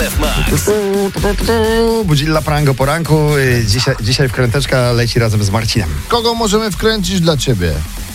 RMF Max. Budzilla Prango poranku. Dzisiaj wkręteczka leci razem z Marcinem. Kogo możemy wkręcić dla ciebie?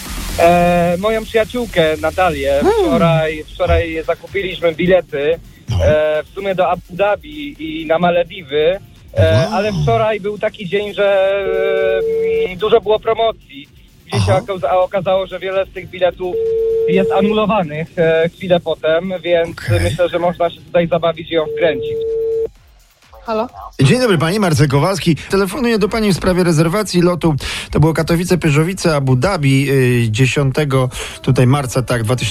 Moją przyjaciółkę Natalię. Wczoraj zakupiliśmy bilety w sumie do Abu Dhabi i na Malediwy, ale wczoraj był taki dzień, że dużo było promocji. Gdzieś się okazało, że wiele z tych biletów jest anulowanych chwilę potem, więc myślę, że można się tutaj zabawić i ją wkręcić. Halo? Dzień dobry, pani Marcel Kowalski. Telefonuję do pani w sprawie rezerwacji lotu. To było Katowice-Pyrzowice, Abu Dhabi 10 tutaj marca,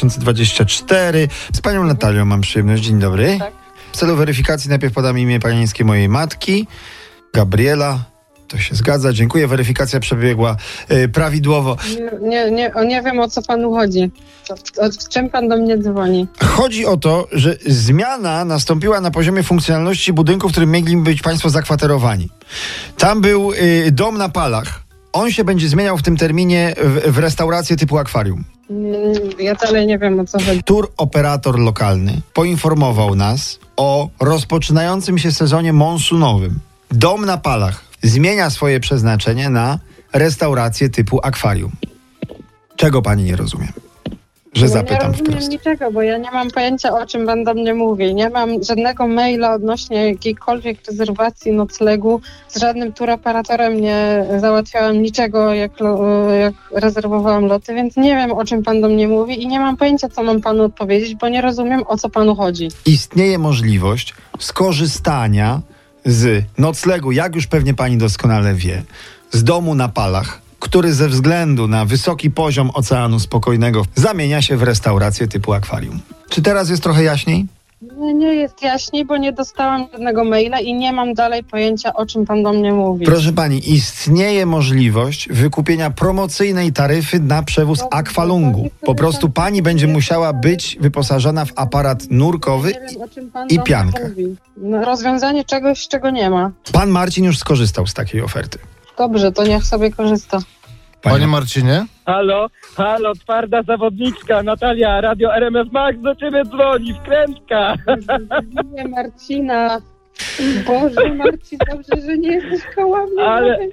2024. Z panią Natalią mam przyjemność. Dzień dobry. Tak. W celu weryfikacji najpierw podam imię panieńskie mojej matki. Gabriela. To się zgadza. Dziękuję. Weryfikacja przebiegła prawidłowo. Nie wiem, o co panu chodzi. W czym pan do mnie dzwoni? Chodzi o to, że zmiana nastąpiła na poziomie funkcjonalności budynku, w którym mieli być państwo zakwaterowani. Tam był dom na Palach. On się będzie zmieniał w tym terminie w restaurację typu akwarium. Ja dalej nie wiem, o co chodzi. Tour operator lokalny poinformował nas o rozpoczynającym się sezonie monsunowym. Dom na Palach zmienia swoje przeznaczenie na restaurację typu akwarium. Czego pani nie rozumie? Że zapytam nie rozumiem wprost. niczego, bo ja nie mam pojęcia, o czym pan do mnie mówi. Nie mam żadnego maila odnośnie jakiejkolwiek rezerwacji noclegu. Z żadnym touroperatorem nie załatwiałam niczego, jak rezerwowałam loty, więc nie wiem, o czym pan do mnie mówi i nie mam pojęcia, co mam panu odpowiedzieć, bo nie rozumiem, o co panu chodzi. Istnieje możliwość skorzystania z noclegu, jak już pewnie pani doskonale wie, z domu na Palach, który ze względu na wysoki poziom Oceanu Spokojnego zamienia się w restaurację typu akwarium. Czy teraz jest trochę jaśniej? Nie jest jaśniej, bo nie dostałam żadnego maila i nie mam dalej pojęcia, o czym pan do mnie mówi. Proszę pani, istnieje możliwość wykupienia promocyjnej taryfy na przewóz akwalungu. Po prostu pani będzie musiała być wyposażona w aparat nurkowy Nie wiem, o czym pan i do mnie piankę. mówi. Rozwiązanie czegoś, czego nie ma. Pan Marcin już skorzystał z takiej oferty. Dobrze, to niech sobie korzysta. Panie Marcinie? Halo, twarda zawodniczka Natalia, Radio RMF Max do ciebie dzwoni, wkrętka. Nie, Marcina. Boże, Marcin, dobrze, że nie jesteś koło mnie.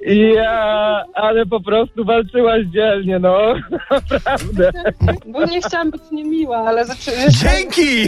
Ale po prostu walczyłaś dzielnie, no, naprawdę. Bo nie chciałam być niemiła, ale Dzięki!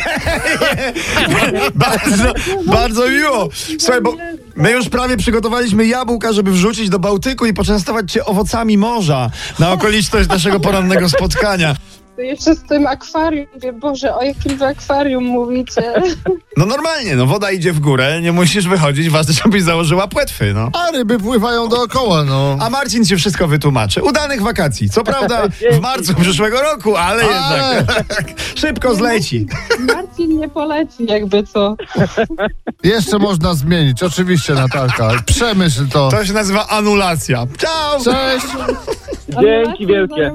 bardzo miło. Słuchaj, bo my już prawie przygotowaliśmy jabłka, żeby wrzucić do Bałtyku i poczęstować cię owocami morza na okoliczność naszego porannego spotkania. jeszcze z tym akwarium. Boże, o jakim wy akwarium mówicie? No normalnie, no woda idzie w górę, nie musisz wychodzić, ważne, żebyś założyła płetwy, no. A ryby pływają dookoła, no. A Marcin ci wszystko wytłumaczy. Udanych wakacji. Co prawda w marcu przyszłego roku, ale jednak szybko zleci. Marcin nie poleci, jakby co. Jeszcze można zmienić, oczywiście, Natalka. Przemyśl to. To się nazywa anulacja. Ciao! Cześć! Dzięki wielkie.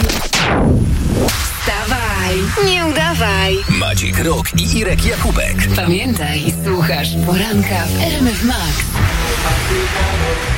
Wstawaj, nie udawaj. Maciek Rok i Irek Jakubek. Pamiętaj, słuchasz poranka w RMF Max.